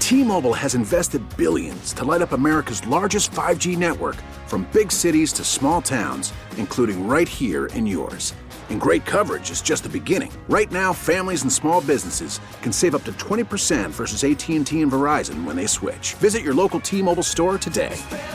T-Mobile has invested billions to light up America's largest 5G network, from big cities to small towns, including right here in yours. And great coverage is just the beginning. Right now, families and small businesses can save up to 20% versus AT&T and Verizon when they switch. Visit your local T-Mobile store today.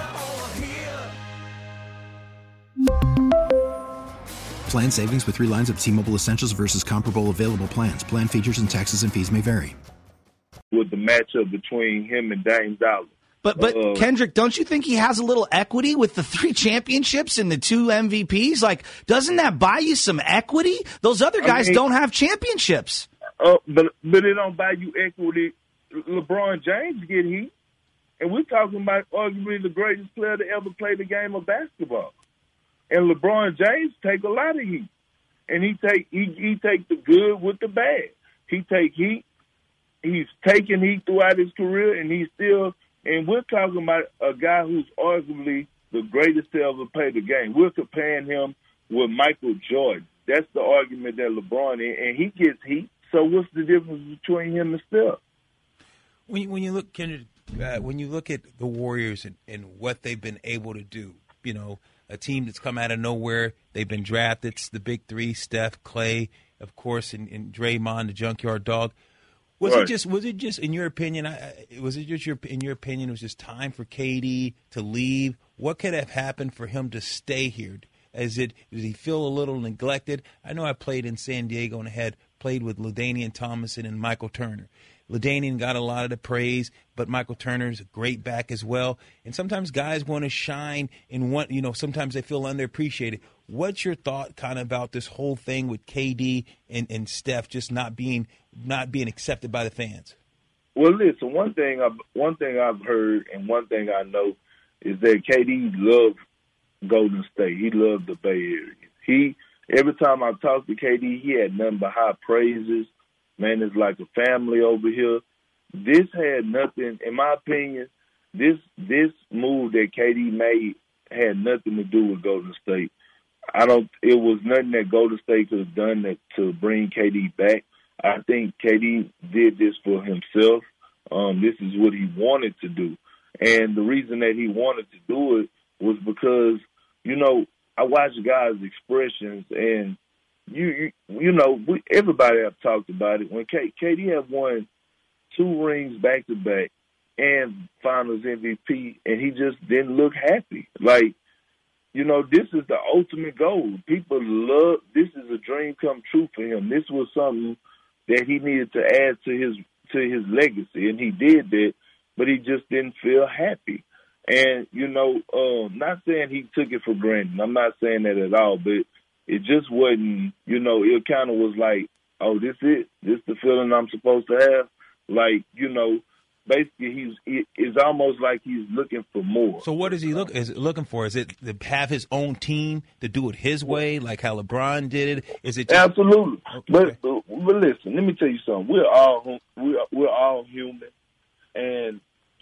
Plan savings with 3 lines of T-Mobile Essentials versus comparable available plans. Plan features and taxes and fees may vary. With the matchup between him and Dame Dollar. But Kendrick, don't you think he has a little equity with the 3 championships and the 2 MVPs? Like, doesn't that buy you some equity? Those other guys don't have championships. But it don't buy you equity. LeBron James get heat, and we're talking about arguably the greatest player to ever play the game of basketball. And LeBron James take a lot of heat, and he take the good with the bad. He take heat. He's taken heat throughout his career, and he's still. And we're talking about a guy who's arguably the greatest to ever play the game. We're comparing him with Michael Jordan. That's the argument that LeBron is, and he gets heat. So what's the difference between him and Steph? When you look, Kendrick, when you look at the Warriors and what they've been able to do, you know, a team that's come out of nowhere, they've been drafted. It's the big 3: Steph, Clay, of course, and Draymond, the junkyard dog. Was it just in your opinion? It was time for KD to leave? What could have happened for him to stay here? Does he feel a little neglected? I know I played in San Diego and had played with LaDainian Tomlinson and Michael Turner. LaDainian got a lot of the praise, but Michael Turner's a great back as well. And sometimes guys want to shine and sometimes they feel underappreciated. What's your thought kind of about this whole thing with KD and Steph just not being accepted by the fans? Well, listen, one thing I've heard and one thing I know is that KD loved Golden State. He loved the Bay Area. Every time I talked to KD, he had nothing but high praises. Man, it's like a family over here. This had nothing, in my opinion, this move that KD made had nothing to do with Golden State. It was nothing that Golden State could have done to bring KD back. I think KD did this for himself. This is what he wanted to do. And the reason that he wanted to do it was because, I watched guys' expressions, and everybody have talked about it. When KD have won 2 rings back to back and Finals MVP, and he just didn't look happy. Like, this is the ultimate goal. People love. This is a dream come true for him. This was something that he needed to add to his legacy, and he did that, but he just didn't feel happy. And not saying he took it for granted. I'm not saying that at all, but it just wasn't, it kind of was like, oh, this it? This the feeling I'm supposed to have? Like, basically it's almost like he's looking for more. So what is he looking for? Is it to have his own team, to do it his way, like how LeBron did it? Is it just... Absolutely. Okay. But listen, let me tell you something. We're all human. And,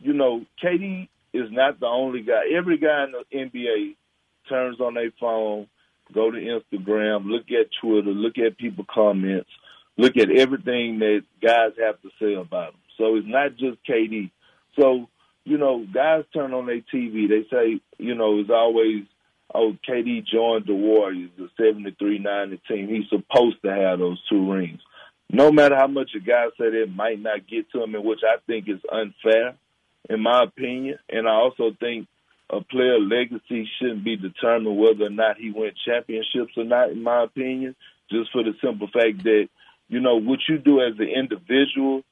KD is not the only guy. Every guy in the NBA turns on their phone, go to Instagram, look at Twitter, look at people's comments, look at everything that guys have to say about them. So it's not just KD. So, guys turn on their TV. They say, it's always, oh, KD joined the Warriors, the 73-90 team. He's supposed to have those 2 rings. No matter how much a guy said it might not get to him, and which I think is unfair, in my opinion. And I also think a player's legacy shouldn't be determined whether or not he wins championships or not, in my opinion, just for the simple fact that, what you do as an individual,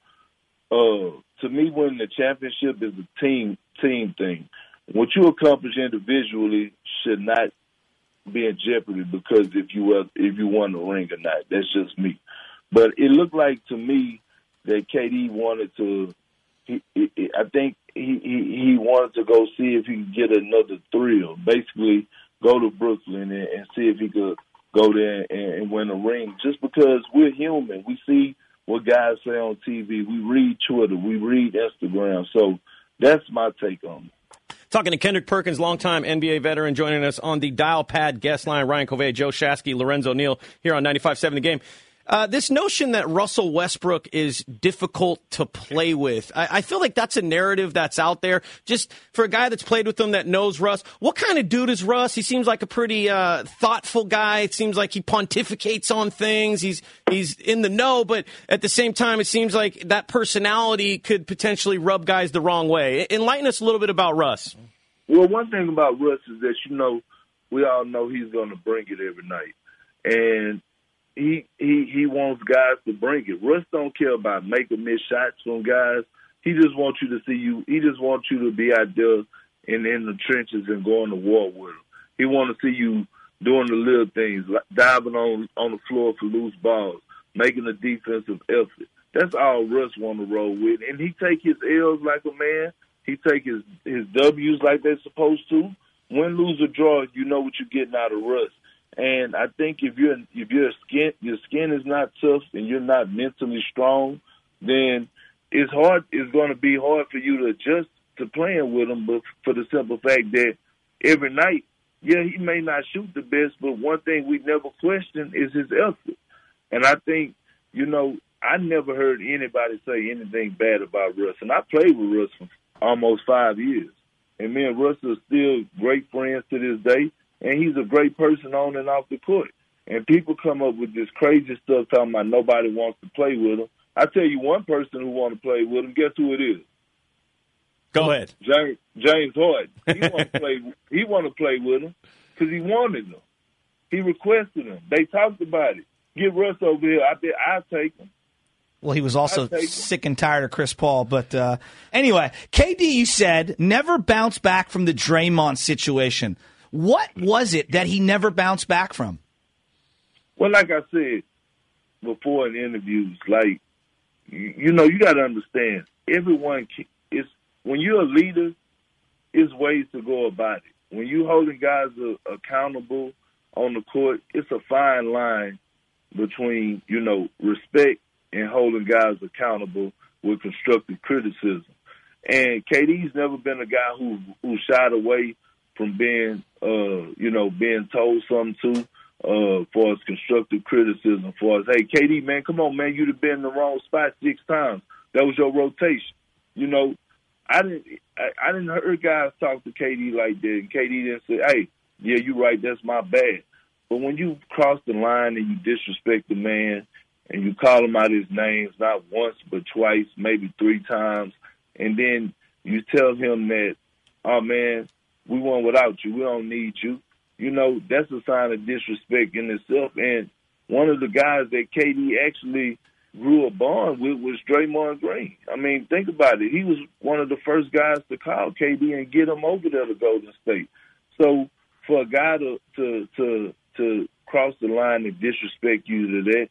to me, winning the championship is a team thing. What you accomplish individually should not be in jeopardy because if you won the ring or not. That's just me. But it looked like to me that KD wanted to. I think he wanted to go see if he could get another thrill. Basically, go to Brooklyn and see if he could go there and win a ring. Just because we're human, we see what guys say on TV. We read Twitter. We read Instagram. So that's my take on it. Talking to Kendrick Perkins, longtime NBA veteran, joining us on the dial pad guest line. Ryan Covey, Joe Shasky, Lorenzo Neal here on 95.7 The Game. This notion that Russell Westbrook is difficult to play with, I feel like that's a narrative that's out there. Just for a guy that's played with him that knows Russ, what kind of dude is Russ? He seems like a pretty thoughtful guy. It seems like he pontificates on things. He's in the know, but at the same time, it seems like that personality could potentially rub guys the wrong way. Enlighten us a little bit about Russ. Well, one thing about Russ is that, we all know he's going to bring it every night. And he wants guys to bring it. Russ don't care about making missed shots from guys. He just wants you to see you. He just wants you to be out there in the trenches and going to war with him. He wants to see you doing the little things, like diving on the floor for loose balls, making a defensive effort. That's all Russ want to roll with. And he take his L's like a man. He take his W's like they're supposed to. Win, lose, or draw, you know what you're getting out of Russ. And I think if your skin is not tough and you're not mentally strong, then it's going to be hard for you to adjust to playing with him. But for the simple fact that every night, yeah, he may not shoot the best, but one thing we never question is his effort. And I think, I never heard anybody say anything bad about Russ. And I played with Russ for almost 5 years. And me and Russ are still great friends to this day. And he's a great person on and off the court. And people come up with this crazy stuff talking about nobody wants to play with him. I tell you one person who wants to play with him, guess who it is? Go ahead. James Harden. He want to play with him because he wanted him. He requested him. They talked about it. Get Russ over here. I'll take him. Well, he was also sick and tired of Chris Paul. But anyway, KD, you said, never bounced back from the Draymond situation. What was it that he never bounced back from? Well, like I said before in interviews, you got to understand, everyone is, when you're a leader, there's ways to go about it. When you're holding guys accountable on the court, it's a fine line between, respect and holding guys accountable with constructive criticism. And KD's never been a guy who shied away from being told something to, for his constructive criticism, for us. Hey, KD, man, come on, man, you'd have been in the wrong spot 6 times. That was your rotation. I didn't hear guys talk to KD like that, and KD didn't say, hey, yeah, you're right, that's my bad. But when you cross the line and you disrespect the man and you call him out his names, not once but twice, maybe 3 times, and then you tell him that, oh, man, we won without you, we don't need you, that's a sign of disrespect in itself. And one of the guys that KD actually grew a bond with was Draymond Green. I mean, think about it. He was one of the first guys to call KD and get him over there to Golden State. So for a guy to cross the line and disrespect you to that,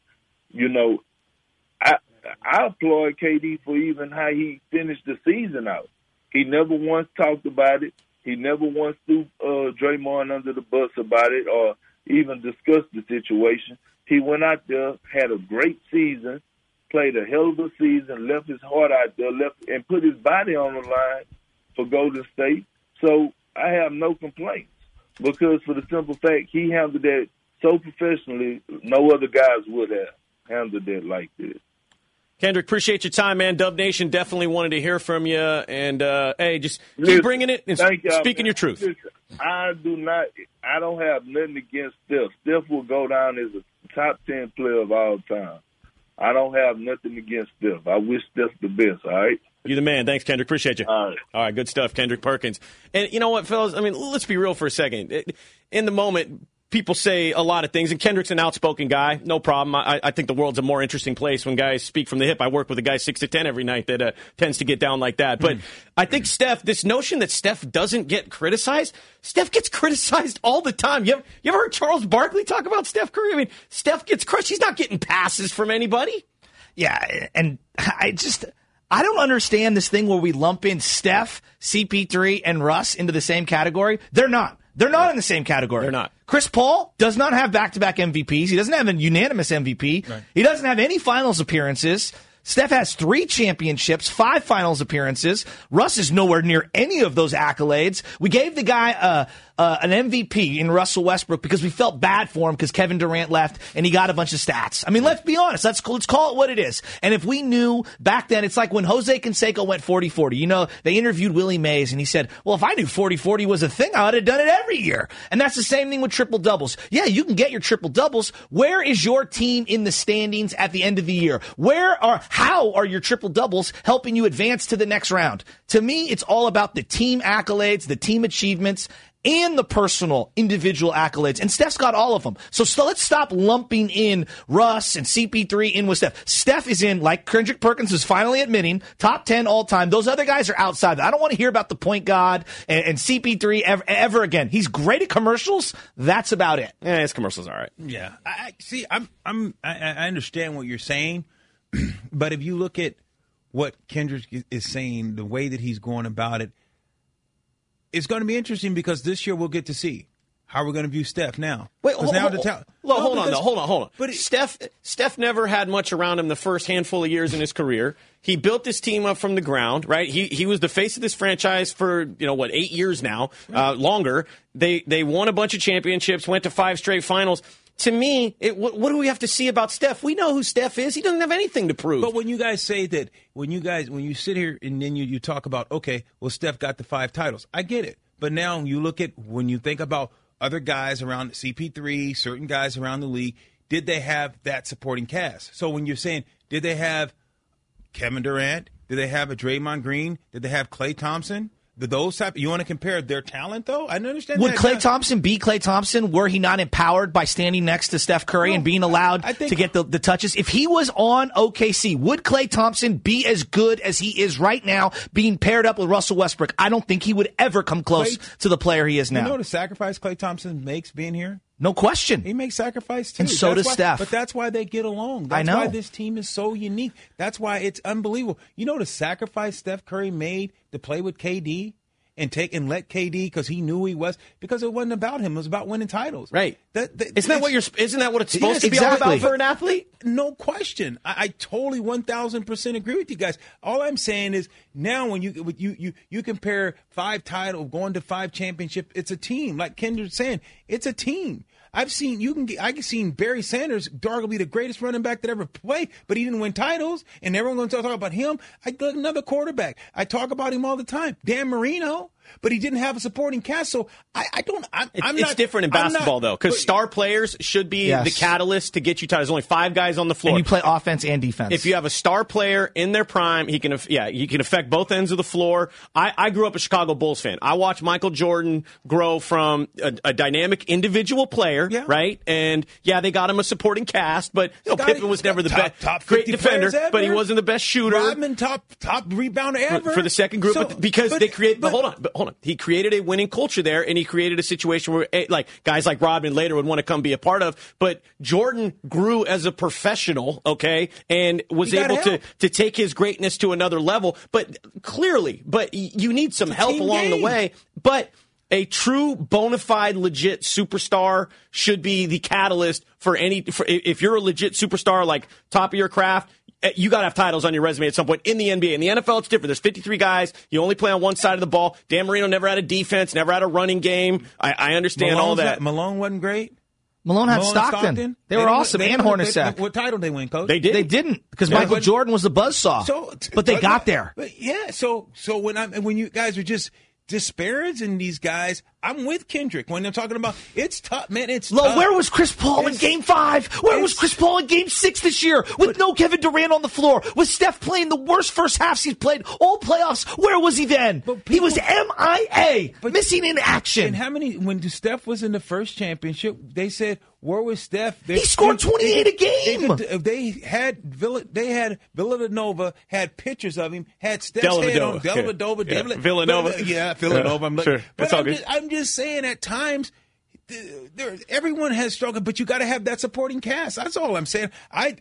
I applaud KD for even how he finished the season out. He never once talked about it. He never once threw Draymond under the bus about it or even discussed the situation. He went out there, had a great season, played a hell of a season, left his heart out there, and put his body on the line for Golden State. So I have no complaints because for the simple fact he handled that so professionally, no other guys would have handled that like this. Kendrick, appreciate your time, man. Dub Nation definitely wanted to hear from you. And, hey, just keep bringing it and speaking your truth. Listen, I don't have nothing against Steph. Steph will go down as a top 10 player of all time. I don't have nothing against Steph. I wish Steph the best, all right? You're the man. Thanks, Kendrick. Appreciate you. All right, good stuff, Kendrick Perkins. And you know what, fellas? I mean, let's be real for a second. In the moment, people say a lot of things, and Kendrick's an outspoken guy. No problem. I think the world's a more interesting place when guys speak from the hip. I work with a guy 6'10" every night that tends to get down like that. But I think Steph, this notion that Steph doesn't get criticized, Steph gets criticized all the time. You ever heard Charles Barkley talk about Steph Curry? I mean, Steph gets crushed. He's not getting passes from anybody. Yeah, and I don't understand this thing where we lump in Steph, CP3, and Russ into the same category. They're not. They're not in the same category. They're not. Chris Paul does not have back-to-back MVPs. He doesn't have a unanimous MVP. Right. He doesn't have any finals appearances. Steph has 3 championships, 5 finals appearances. Russ is nowhere near any of those accolades. We gave the guy an MVP in Russell Westbrook because we felt bad for him because Kevin Durant left and he got a bunch of stats. I mean, let's be honest. Let's call it what it is. And if we knew back then, it's like when Jose Canseco went 40-40. You know, they interviewed Willie Mays and he said, well, if I knew 40-40 was a thing, I would have done it every year. And that's the same thing with triple doubles. Yeah, you can get your triple doubles. Where is your team in the standings at the end of the year? How are your triple doubles helping you advance to the next round? To me, it's all about the team accolades, the team achievements, and the personal, individual accolades. And Steph's got all of them. So let's stop lumping in Russ and CP3 in with Steph. Steph is in, like Kendrick Perkins is finally admitting, top 10 all time. Those other guys are outside. I don't want to hear about the point guard and CP3 ever again. He's great at commercials. That's about it. Yeah, his commercials are all right. Yeah. I understand what you're saying, but if you look at what Kendrick is saying, the way that he's going about it, it's going to be interesting because this year we'll get to see how we're going to view Steph now. Wait, hold on. But Steph never had much around him the first handful of years in his career. He built this team up from the ground, right? He was the face of this franchise for 8 years now, longer. They won a bunch of championships, went to 5 straight finals. To me, what do we have to see about Steph? We know who Steph is. He doesn't have anything to prove. But when you guys say that, when you sit here and then you talk about, okay, well, Steph got the 5 titles. I get it. But now you look at, when you think about other guys around CP3, certain guys around the league, did they have that supporting cast? So when you're saying, did they have Kevin Durant? Did they have a Draymond Green? Did they have Klay Thompson? You want to compare their talent, though? I understand. Would Klay Thompson be Klay Thompson were he not empowered by standing next to Steph Curry and being allowed to get the touches? If he was on OKC, would Klay Thompson be as good as he is right now, being paired up with Russell Westbrook? I don't think he would ever come close to the player he is now. You know the sacrifice Klay Thompson makes being here? No question. He makes sacrifice, too. And so does Steph. But that's why they get along. I know. That's why this team is so unique. That's why it's unbelievable. You know the sacrifice Steph Curry made to play with KD and let KD, because he knew who he was, because it wasn't about him. It was about winning titles. Right. Isn't that what it's supposed to be all about for an athlete? No question. I totally 1,000% agree with you guys. All I'm saying is now when you compare 5 titles, going to 5 championships, it's a team. Like Kendrick's saying, it's a team. I've seen Barry Sanders, arguably the greatest running back that ever played, but he didn't win titles, and everyone's going to talk about him. I got another quarterback. I talk about him all the time, Dan Marino, but he didn't have a supporting cast. So it's different in basketball though, because star players should be the catalyst to get you titles. There's only 5 guys on the floor, and you play offense and defense. If you have a star player in their prime, he can affect both ends of the floor. I grew up a Chicago Bulls fan. I watched Michael Jordan grow from a dynamic individual player, right? And they got him a supporting cast, but Pippen was never the best great defender, but he wasn't the best shooter. Rodman, top rebounder ever for the second group, because they create. But hold on. He created a winning culture there, and he created a situation where guys like Rodman later would want to come be a part of. But Jordan grew as a professional, okay, and was able to take his greatness to another level. But you need some help along the way. But a true, bona fide, legit superstar should be the catalyst for if you're a legit superstar, like top of your craft. You got to have titles on your resume at some point in the NBA. In the NFL, it's different. There's 53 guys. You only play on one side of the ball. Dan Marino never had a defense, never had a running game. I understand all that. Malone wasn't great. Malone had Stockton. They were awesome. And Hornacek. What title they win, Coach? They didn't because Michael Jordan was the buzzsaw. But they got there. So when you guys are just disparaging these guys, I'm with Kendrick when they're talking about it's tough, man. It's tough. Where was Chris Paul in Game 5? Where was Chris Paul in Game 6 this year with no Kevin Durant on the floor? With Steph playing the worst first halves he's played all playoffs? Where was he then? He was MIA, missing in action. And when Steph was in the first championship, they said, where was Steph? He scored 28 a game. They had Villanova had pictures of him, had Steph's head on Villanova. Villanova. Villanova. I'm looking. Sure. It's all good. I'm just saying at times everyone has struggled, but you got to have that supporting cast. That's all I'm saying.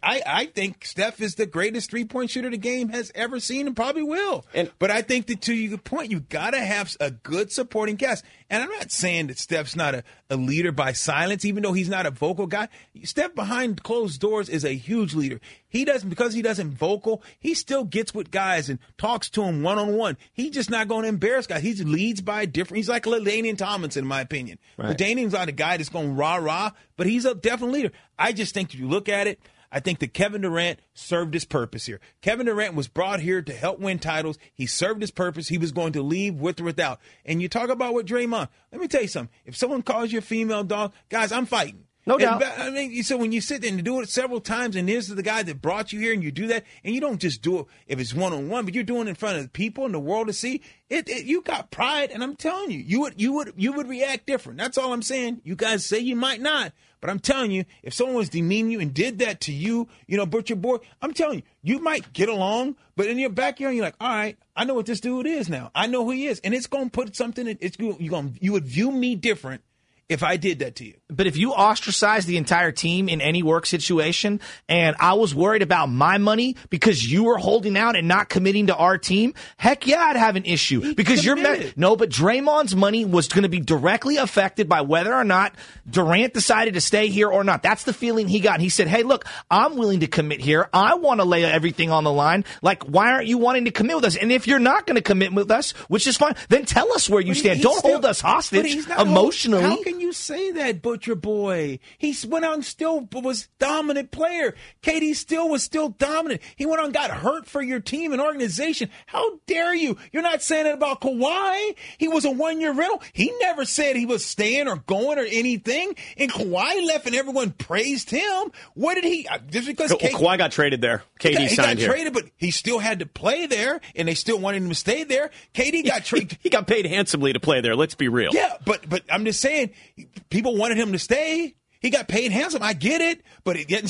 I think Steph is the greatest 3-point shooter the game has ever seen and probably will. But I think that to your point, you got to have a good supporting cast. And I'm not saying that Steph's not a leader by silence, even though he's not a vocal guy. Steph behind closed doors is a huge leader. Because he doesn't vocal, he still gets with guys and talks to them one-on-one. He's just not going to embarrass guys. He leads by different. He's like LaDainian Tomlinson, in my opinion. Right. LaDainian's not a guy that's going rah-rah, but he's a definite leader. I just think if you look at it, I think that Kevin Durant served his purpose here. Kevin Durant was brought here to help win titles. He served his purpose. He was going to leave with or without. And you talk about what Draymond. Let me tell you something. If someone calls you a female dog, guys, I'm fighting. No doubt. I mean, so when you sit there and you do it several times, and this is the guy that brought you here, and you do that, and you don't just do it if it's one-on-one, but you're doing it in front of the people and the world to see. You got pride, and I'm telling you, you would react different. That's all I'm saying. You guys say you might not, but I'm telling you, if someone was demeaning you and did that to you, Butcher Boy, I'm telling you, you might get along, but in your backyard, you're like, all right, I know what this dude is now. I know who he is, and it's going to put something. You would view me different if I did that to you. But if you ostracize the entire team in any work situation, and I was worried about my money because you were holding out and not committing to our team, heck yeah, I'd have an issue. Because but Draymond's money was going to be directly affected by whether or not Durant decided to stay here or not. That's the feeling he got. And he said, hey, look, I'm willing to commit here. I want to lay everything on the line. Like, why aren't you wanting to commit with us? And if you're not going to commit with us, which is fine, then tell us where you stand. Don't hold us hostage emotionally. How can you say that, Butcher Boy? He went out and still was dominant player. KD was still dominant. He went on and got hurt for your team and organization. How dare you? You're not saying it about Kawhi. He was a one-year rental. He never said he was staying or going or anything. And Kawhi left and everyone praised him. What did he? Just because Kawhi got traded there. KD signed here. He got traded, but he still had to play there, and they still wanted him to stay there. KD got traded. He got paid handsomely to play there. Let's be real. Yeah, but I'm just saying, people wanted him to stay. He got paid handsome. I get it, but he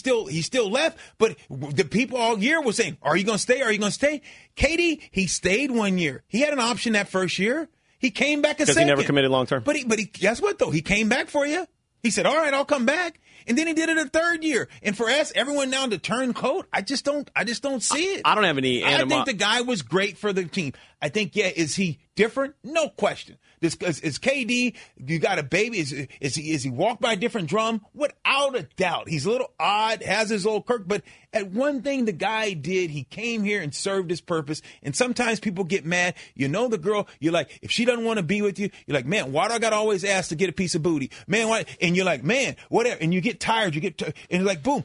still left. But the people all year were saying, "Are you going to stay? Are you going to stay?" KD, he stayed 1 year. He had an option that first year. He came back a second. Because he never committed long term. But he guess what though? He came back for you. He said, "All right, I'll come back." And then he did it a third year. And for us, everyone now to turn coat, I just don't see it. I don't have any I think the guy was great for the team. I think, is he different? No question. Is KD, you got a baby, is he walked by a different drum? Without a doubt. He's a little odd, has his old Kirk, but at one thing the guy did, he came here and served his purpose. And sometimes people get mad. The girl, you're like, if she doesn't want to be with you, you're like, man, why do I got to always ask to get a piece of booty? Man, why? And you're like, man, whatever. And you get tired, and you're like, boom.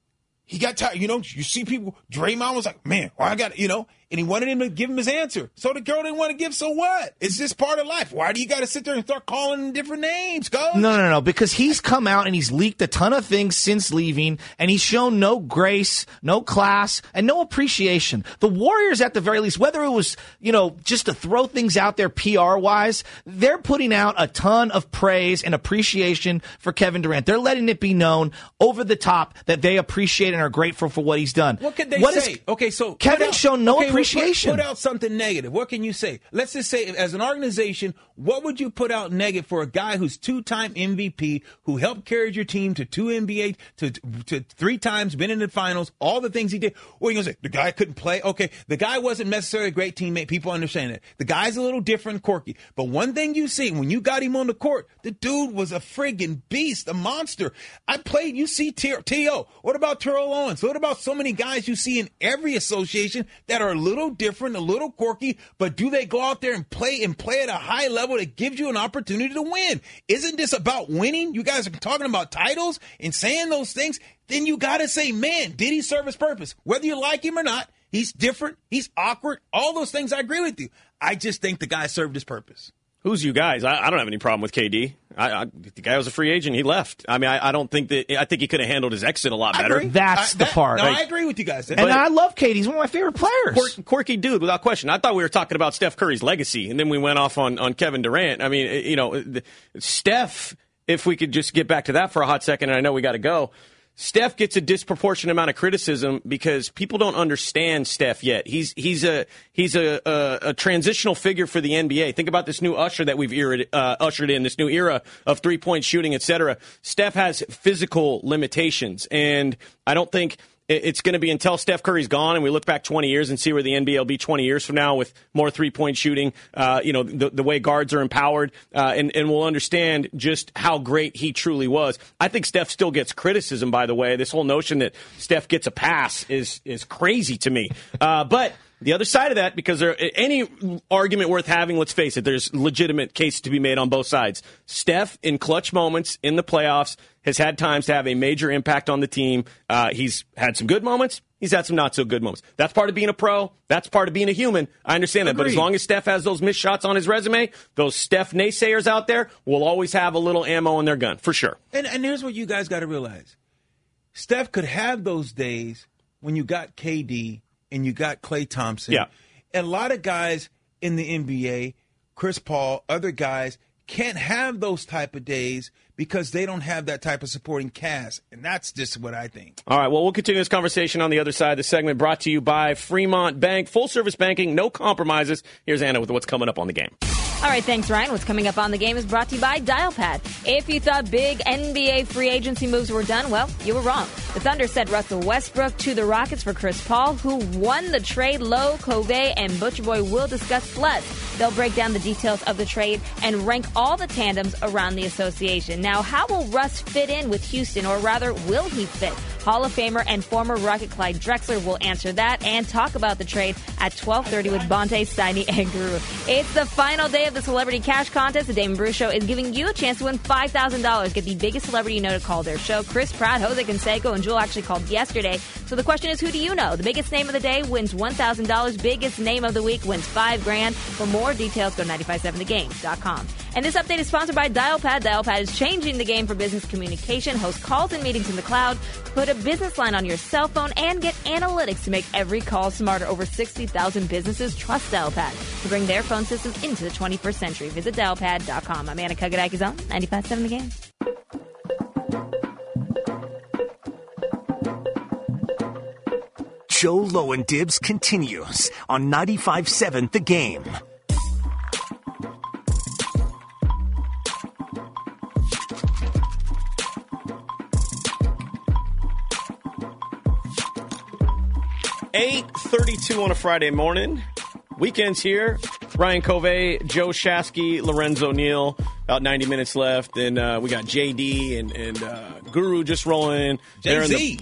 He got tired. You see people, Draymond was like, man, why I got, and he wanted him to give him his answer. So the girl didn't want to give, so what? It's just part of life. Why do you got to sit there and start calling him different names, Coach? No, because he's come out and he's leaked a ton of things since leaving, and he's shown no grace, no class, and no appreciation. The Warriors, at the very least, whether it was, just to throw things out there PR-wise, they're putting out a ton of praise and appreciation for Kevin Durant. They're letting it be known over the top that they appreciate and are grateful for what he's done. What could they say? Okay, so Kevin's shown no appreciation. Put out something negative. What can you say? Let's just say, as an organization, what would you put out negative for a guy who's two-time MVP, who helped carry your team to 2 NBA, to 3 times, been in the finals, all the things he did? What are you going to say? The guy couldn't play? Okay, the guy wasn't necessarily a great teammate. People understand that. The guy's a little different, quirky. But one thing you see, when you got him on the court, the dude was a friggin' beast, a monster. You see T.O. What about Terrell Owens? What about so many guys you see in every association that are a little different, a little quirky, but do they go out there and play at a high level that gives you an opportunity to win? Isn't this about winning? You guys are talking about titles and saying those things. Then you got to say, man, did he serve his purpose? Whether you like him or not, he's different, he's awkward, all those things. I agree with you. I just think the guy served his purpose. Who's you guys? I don't have any problem with KD. The guy was a free agent. He left. I mean, I don't think that. I think he could have handled his exit a lot better. That's the part. No, I agree with you guys. And I love KD. He's one of my favorite players. Quirky dude, without question. I thought we were talking about Steph Curry's legacy, and then we went off on Kevin Durant. I mean, Steph, if we could just get back to that for a hot second, and I know we got to go. Steph gets a disproportionate amount of criticism because people don't understand Steph yet. He's a transitional figure for the NBA. Think about this new usher that we've ushered in, this new era of three-point shooting, etc. Steph has physical limitations, and I don't think it's going to be until Steph Curry's gone and we look back 20 years and see where the NBA will be 20 years from now with more three-point shooting, the way guards are empowered, and we'll understand just how great he truly was. I think Steph still gets criticism, by the way. This whole notion that Steph gets a pass is crazy to me. But the other side of that, because any argument worth having, let's face it, there's legitimate case to be made on both sides. Steph, in clutch moments in the playoffs, has had times to have a major impact on the team. He's had some good moments. He's had some not so good moments. That's part of being a pro. That's part of being a human. I understand that. But as long as Steph has those missed shots on his resume, those Steph naysayers out there will always have a little ammo in their gun, for sure. And here's what you guys got to realize. Steph could have those days when you got KD and you got Klay Thompson. Yeah. And a lot of guys in the NBA, Chris Paul, other guys, can't have those type of days because they don't have that type of supporting cast. And that's just what I think. All right, well, we'll continue this conversation on the other side of the segment, brought to you by Fremont Bank. Full-service banking, no compromises. Here's Anna with what's coming up on the game. All right, thanks, Ryan. What's coming up on the game is brought to you by Dialpad. If you thought big NBA free agency moves were done, well, you were wrong. The Thunder sent Russell Westbrook to the Rockets for Chris Paul, who won the trade. Low, Kobe, and Butcher Boy will discuss plus. They'll break down the details of the trade and rank all the tandems around the association. Now, how will Russ fit in with Houston, or rather, will he fit? Hall of Famer and former Rocket Clyde Drexler will answer that and talk about the trade at 12:30 with Bonte, Steiny, and Guru. It's the final day of the Celebrity Cash Contest. The Damon Bruce Show is giving you a chance to win $5,000. Get the biggest celebrity you know to call their show. Chris Pratt, Jose Canseco, and Jewel actually called yesterday. So the question is, who do you know? The biggest name of the day wins $1,000. Biggest name of the week wins $5,000. For more details, go to 957thegame.com. And this update is sponsored by Dialpad. Dialpad is changing the game for business communication. Host calls and meetings in the cloud. Put a business line on your cell phone and get analytics to make every call smarter. Over 60,000 businesses trust Dialpad to bring their phone systems into the 21st century. Visit dialpad.com. I'm Anna Kagarakis on 95.7 The Game. Joe Lowen Dibs continues on 95.7 The Game. .32 on a Friday morning. Weekend's here. Ryan Covey, Joe Shasky, Lorenzo Neal. About 90 minutes left. And we got JD and Guru just rolling in. Jay-Z.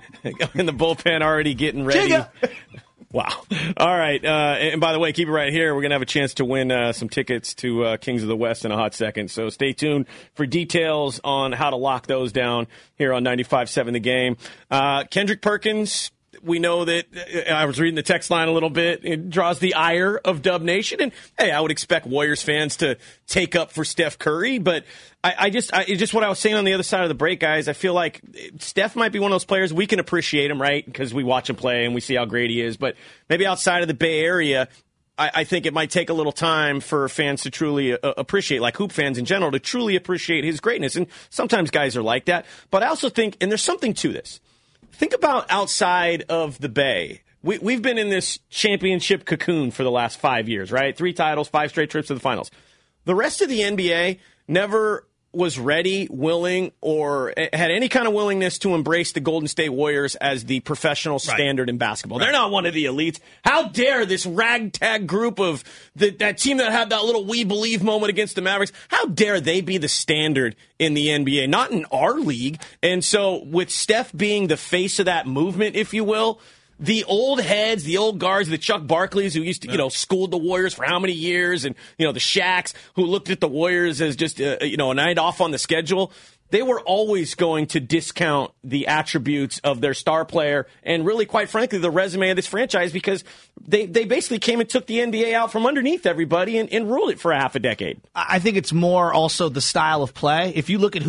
In the bullpen already getting ready. Jigga. Wow. All right. And by the way, keep it right here. We're going to have a chance to win some tickets to Kings of the West in a hot second. So stay tuned for details on how to lock those down here on 95.7 The Game. Kendrick Perkins. We know that I was reading the text line a little bit. It draws the ire of Dub Nation. And, hey, I would expect Warriors fans to take up for Steph Curry. But I just what I was saying on the other side of the break, guys, I feel like Steph might be one of those players. We can appreciate him, right, because we watch him play and we see how great he is. But maybe outside of the Bay Area, I think it might take a little time for fans to truly appreciate, like hoop fans in general, to truly appreciate his greatness. And sometimes guys are like that. But I also think, and there's something to this, think about outside of the Bay. We've been in this championship cocoon for the last 5 years, right? 3 titles, 5 straight trips to the finals. The rest of the NBA never was ready, willing, or had any kind of willingness to embrace the Golden State Warriors as the professional standard in basketball. Right. They're not one of the elites. How dare this ragtag group of that team that had that little we believe moment against the Mavericks, how dare they be the standard in the NBA, not in our league? And so with Steph being the face of that movement, if you will, the old heads, the old guards, the Chuck Barkleys who used to, schooled the Warriors for how many years, and, the Shaqs who looked at the Warriors as just, a night off on the schedule, they were always going to discount the attributes of their star player and really, quite frankly, the resume of this franchise, because they basically came and took the NBA out from underneath everybody and ruled it for a half a decade. I think it's more also the style of play. If you look at who has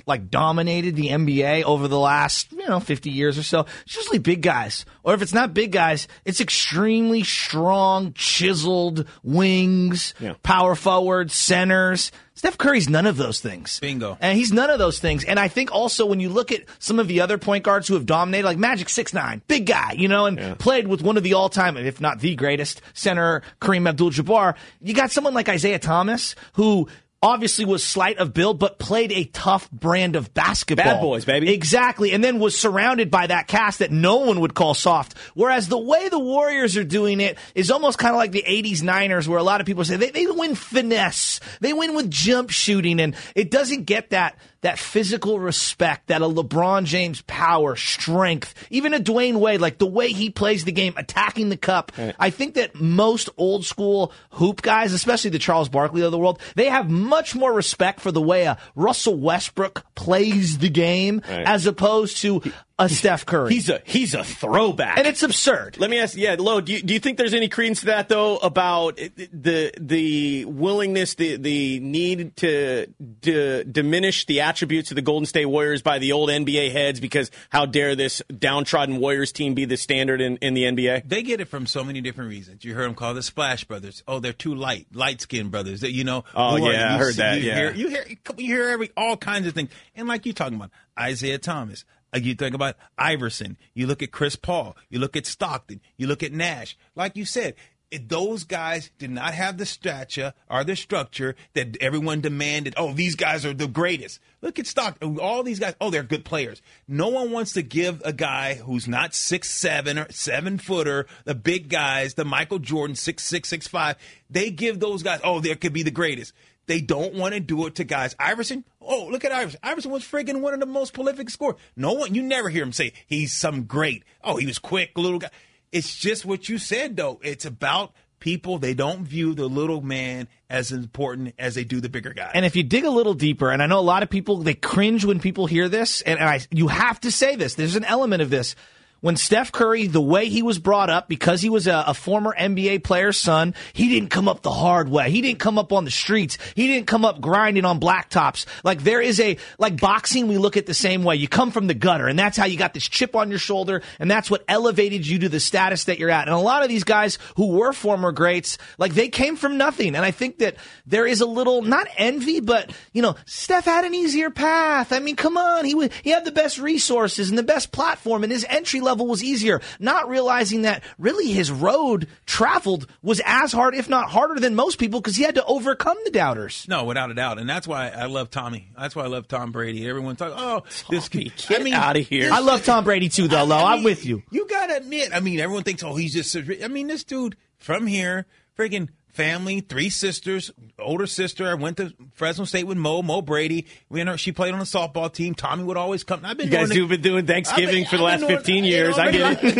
like dominated the NBA over the last 50 years or so, it's usually big guys. Or if it's not big guys, it's extremely strong, chiseled wings, power forwards, centers. Steph Curry's none of those things. Bingo. And he's none of those things. And I think also when you look at some of the other point guards who have dominated, like Magic 6'9", big guy, and played with one of the all-time, if not the greatest, center, Kareem Abdul-Jabbar, you got someone like Isaiah Thomas who obviously was slight of build, but played a tough brand of basketball. Bad boys, baby. Exactly. And then was surrounded by that cast that no one would call soft. Whereas the way the Warriors are doing it is almost kind of like the 80s Niners, where a lot of people say they win finesse. They win with jump shooting, and it doesn't get that physical respect, that a LeBron James power, strength, even a Dwayne Wade, like the way he plays the game, attacking the cup. Right. I think that most old school hoop guys, especially the Charles Barkley of the world, they have much more respect for the way a Russell Westbrook plays the game as opposed to a Steph Curry. He's a throwback. And it's absurd. Let me ask you, Lo, do you think there's any credence to that, though, about the willingness, the need to diminish the attributes of the Golden State Warriors by the old NBA heads, because how dare this downtrodden Warriors team be the standard in the NBA? They get it from so many different reasons. You heard them call the Splash Brothers. Oh, they're too light-skinned brothers. That Oh, yeah, I heard that. You hear all kinds of things. And like you're talking about, Isaiah Thomas. You think about Iverson. You look at Chris Paul. You look at Stockton. You look at Nash. Like you said, those guys did not have the stature or the structure that everyone demanded. Oh, these guys are the greatest. Look at Stockton. All these guys, they're good players. No one wants to give a guy who's not 6'7" or 7-footer, the big guys, the Michael Jordan, 6'6", 6'5". They give those guys, they could be the greatest. They don't want to do it to guys. Iverson, look at Iverson. Iverson was friggin' one of the most prolific scorers. You never hear him say he's some great. He was quick, little guy. It's just what you said, though. It's about people. They don't view the little man as important as they do the bigger guy. And if you dig a little deeper, and I know a lot of people, they cringe when people hear this, and you have to say this. There's an element of this. When Steph Curry, the way he was brought up, because he was a former NBA player's son, he didn't come up the hard way. He didn't come up on the streets. He didn't come up grinding on blacktops. Like boxing, we look at the same way. You come from the gutter, and that's how you got this chip on your shoulder, and that's what elevated you to the status that you're at. And a lot of these guys who were former greats, they came from nothing. And I think that there is a little, not envy, but, Steph had an easier path. I mean, come on. He had the best resources and the best platform, and his entry level was easier, not realizing that really his road traveled was as hard, if not harder than most people, because he had to overcome the doubters. No, without a doubt. And that's why I love Tommy. That's why I love Tom Brady. Everyone's talking, this kid. Get out of here. I love Tom Brady too, though, Lo. I'm with you. You got to admit, everyone thinks, he's just, this dude from here, friggin' family, 3 sisters, older sister. I went to Fresno State with Mo Brady. She played on the softball team. Tommy would always come. You guys have been doing Thanksgiving for the last 15 years. I get it.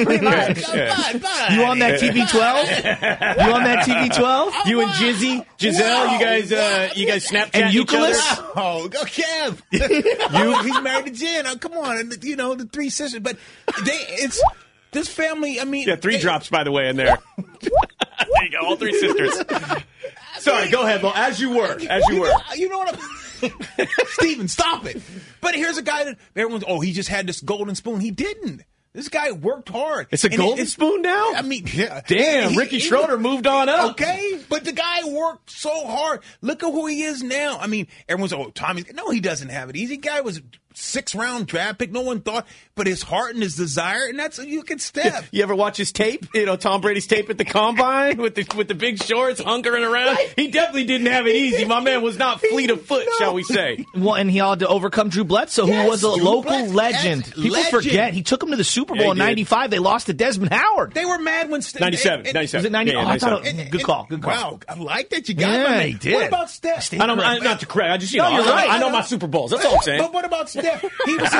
You on that TV12? You on that TV12? You and Giselle, you guys Snapchat and each other? Kev. He's married to Jen. Come on, the 3 sisters. But it's this family. 3 drops, by the way, in there. There you go, all 3 sisters. Sorry, go ahead, Lo. As you were. You know what Steven, stop it. But here's a guy that everyone's, he just had this golden spoon. He didn't. This guy worked hard. It's a golden spoon now? Yeah. Damn, Ricky Schroeder moved on up. Okay, but the guy worked so hard. Look at who he is now. Everyone's, Tommy. No, he doesn't have it easy. Guy was 6th-round draft pick. No one thought, but his heart and his desire, and that's, you can step. You ever watch his tape? Tom Brady's tape at the combine with the big shorts, hunkering around. Right. He definitely didn't have it easy. My man was not fleet of foot, shall we say. Well, and he had to overcome Drew Bledsoe, who was a local legend. People forget. He took him to the Super Bowl in 95. They lost to Desmond Howard. They were mad when 97. Was it 90? Yeah, I thought good call. Wow, I like that you got him. Yeah, he did. What about Steph? Not to correct. I just, you're right. I know my Super Bowls. That's all I'm saying. But what about Steph? He was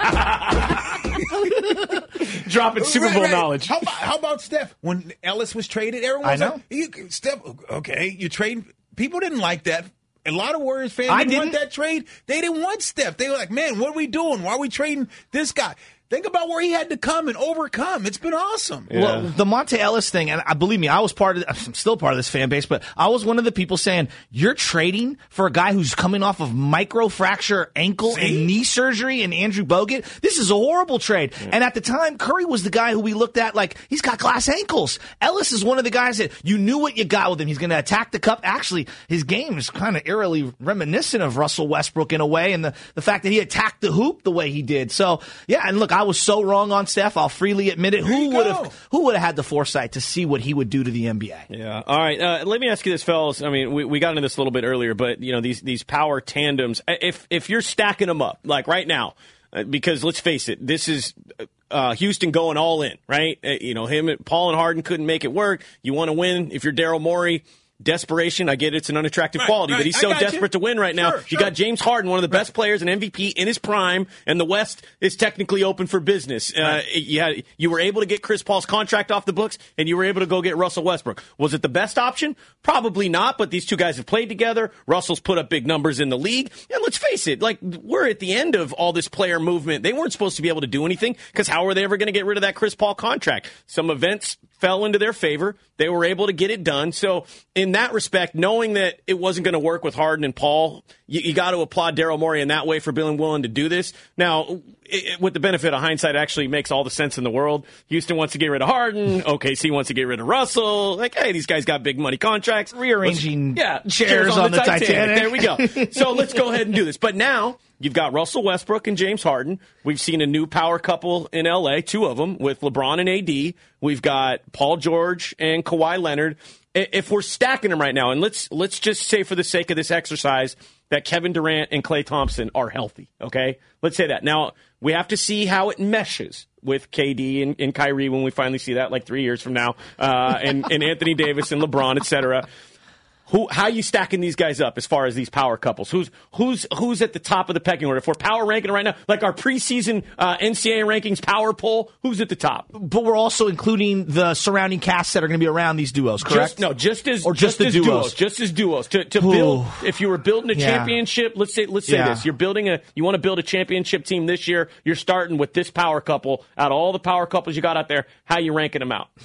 dropping Super Bowl knowledge. How about Steph? When Ellis was traded, everyone was like, Steph, okay, you trade. People didn't like that. A lot of Warriors fans didn't want that trade. They didn't want Steph. They were like, man, what are we doing? Why are we trading this guy? Think about where he had to come and overcome. It's been awesome. Yeah. Well, the Monte Ellis thing, and believe me, I'm still part of this fan base, but I was one of the people saying, you're trading for a guy who's coming off of microfracture ankle and knee surgery and Andrew Bogut. This is a horrible trade. Yeah. And at the time, Curry was the guy who we looked at like, he's got glass ankles. Ellis is one of the guys that you knew what you got with him. He's going to attack the cup. Actually, his game is kind of eerily reminiscent of Russell Westbrook in a way, and the fact that he attacked the hoop the way he did. So, yeah, and look, I was so wrong on Steph. I'll freely admit it. Who would have had the foresight to see what he would do to the NBA? Yeah. All right. Let me ask you this, fellas. I mean, we got into this a little bit earlier, but these power tandems. If you're stacking them up like right now, because let's face it, this is Houston going all in, right? Paul and Harden couldn't make it work. You want to win if you're Daryl Morey. Desperation, I get it's an unattractive quality, but he's so desperate to win right now. You got James Harden, one of the best players in MVP in his prime, and the West is technically open for business. You were able to get Chris Paul's contract off the books, and you were able to go get Russell Westbrook. Was it the best option? Probably not, but these two guys have played together. Russell's put up big numbers in the league. And let's face it, like, we're at the end of all this player movement. They weren't supposed to be able to do anything, because how are they ever going to get rid of that Chris Paul contract? Some events fell into their favor. They were able to get it done. So in that respect, knowing that it wasn't going to work with Harden and Paul, you got to applaud Daryl Morey in that way for being willing to do this. Now, with the benefit of hindsight, it actually makes all the sense in the world. Houston wants to get rid of Harden. OKC wants to get rid of Russell. Like, hey, these guys got big money contracts. Rearranging chairs on the Titanic. There we go. So let's go ahead and do this. But now you've got Russell Westbrook and James Harden. We've seen a new power couple in L.A., two of them, with LeBron and AD. We've got Paul George and Kawhi Leonard. If we're stacking them right now, and let's just say for the sake of this exercise that Kevin Durant and Klay Thompson are healthy, okay? Let's say that. Now, we have to see how it meshes with KD and Kyrie when we finally see that, like 3 years from now, and Anthony Davis and LeBron, et cetera. How are you stacking these guys up as far as these power couples? Who's at the top of the pecking order? If we're power ranking right now, like our preseason NCAA rankings power poll, who's at the top? But we're also including the surrounding casts that are going to be around these duos, correct? Just as duos. Just as duos. To build, if you were building a championship, let's say this. You want to build a championship team this year, you're starting with this power couple. Out of all the power couples you got out there, how are you ranking them out?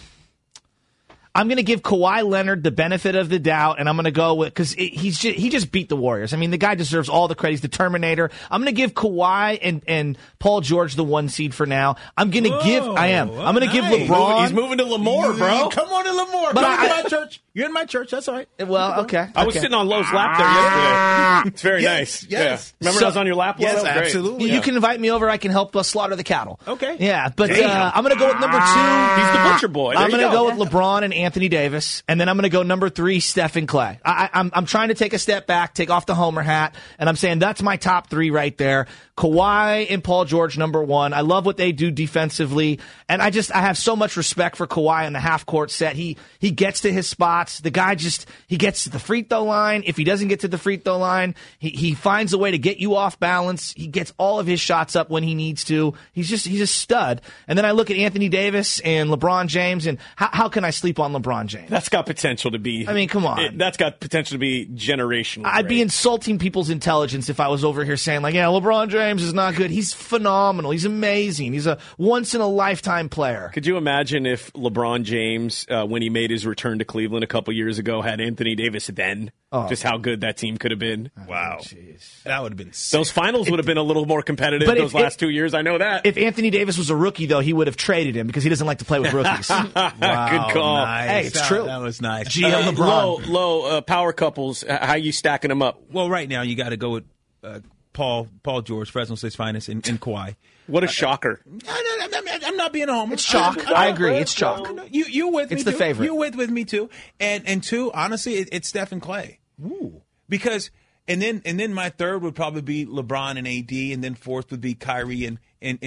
I'm going to give Kawhi Leonard the benefit of the doubt, and I'm going to go with, because he just beat the Warriors. I mean, the guy deserves all the credit. He's the Terminator. I'm going to give Kawhi and Paul George the 1 seed for now. I'm going to give LeBron. He's moving to Lemoore, bro. Come on to Lemoore. But come to my church. You're in my church. That's all right. Well, okay. I was sitting on Lowe's lap there yesterday. It's very nice. Yes. Yeah. Remember I was on your lap? Yes, absolutely. You can invite me over. I can help slaughter the cattle. Okay. Yeah, but I'm going to go with number 2. He's the butcher boy. I'm going to go with LeBron and Anthony Davis, and then I'm going to go number 3, Steph and Klay. I'm trying to take a step back, take off the homer hat, and I'm saying that's my top 3 right there. Kawhi and Paul George, number 1. I love what they do defensively, and I have so much respect for Kawhi in the half-court set. He gets to his spots. The guy he gets to the free throw line. If he doesn't get to the free throw line, he finds a way to get you off balance. He gets all of his shots up when he needs to. He's a stud. And then I look at Anthony Davis and LeBron James, and how can I sleep on LeBron James? That's got potential to be. I mean, come on. That's got potential to be generational. I'd be insulting people's intelligence if I was over here saying, like, yeah, LeBron James is not good. He's phenomenal. He's amazing. He's a once-in-a-lifetime player. Could you imagine if LeBron James, when he made his return to Cleveland a couple years ago, had Anthony Davis then? Just how good that team could have been. Wow. That would have been sick. Those finals would have been a little more competitive those last 2 years. I know that. If Anthony Davis was a rookie, though, he would have traded him because he doesn't like to play with rookies. Wow, good call. Nice. Hey, it's true. That was nice. GM LeBron. Low power couples, how you stacking them up? Well, right now you got to go with Paul George, Fresno State's finest, and Kawhi. What a shocker. I'm not being a homer. It's chalk. I agree. It's chalk. You with me, it's the favorite. You with me, too. And 2, honestly, it's Steph and Klay. Ooh. Because, and then my 3rd would probably be LeBron and AD, and then 4th would be Kyrie and